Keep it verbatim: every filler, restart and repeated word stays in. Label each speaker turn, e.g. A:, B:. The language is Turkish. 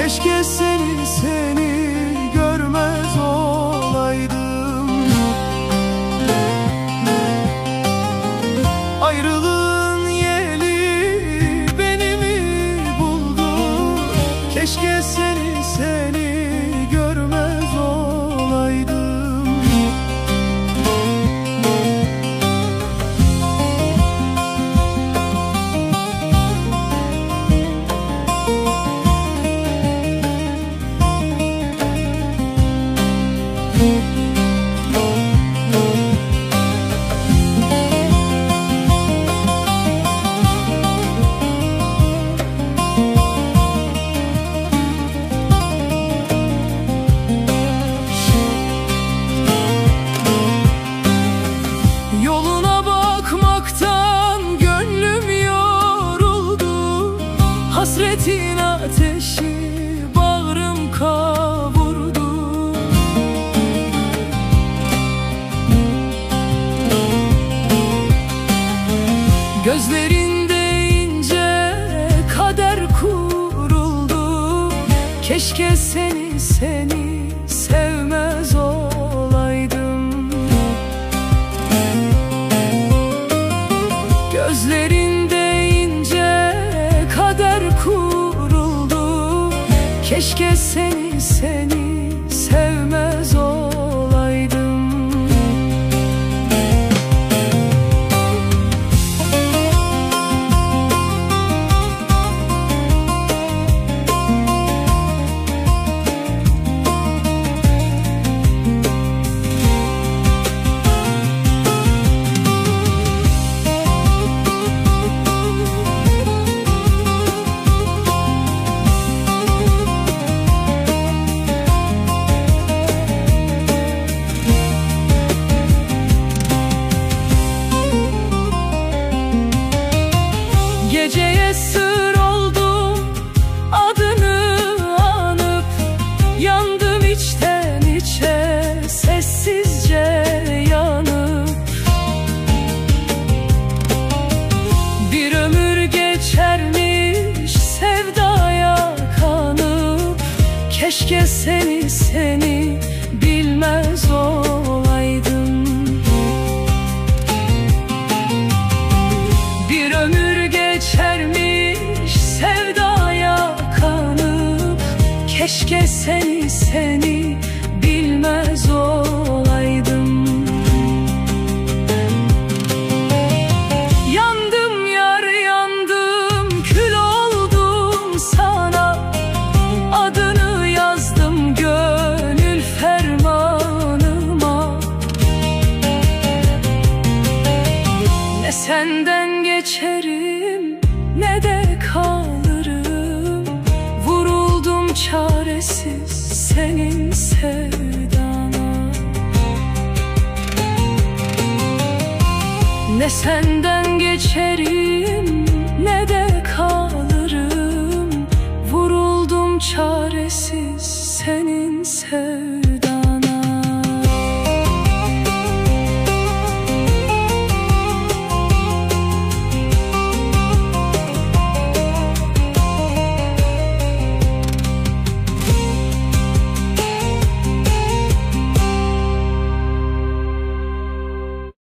A: Keşke seni seni görmez olaydım. Ayrılığın yeli beni mi buldu? Keşke seni seni görmez olaydım. Yoluna bakmaktan gönlüm yoruldu. Hasretin ateşi bağrım kavurdu. Gözlerinde ince kader kuruldu. Keşke seni seni sevmez olaydım. Gözlerinde ince kader kuruldu. Keşke seni seni sevmez olaydım. Geceye sır oldum, adını anıp yandım içten içe, sessizce yanıp. Bir ömür geçermiş sevdaya kanıp. Keşke seni seni bilmez olaydım. Bir ömür geçermiş sevdaya kanıp. Keşke seni seni bilmez olaydım. Yandım yar yandım, kül oldum sana. Adını yazdım gönül fermanıma. Ne senden geçerim ne de kalırım. Vuruldum çaresiz senin sevdana. Ne senden geçerim ne de kalırım. Vuruldum çaresiz senin sevdana.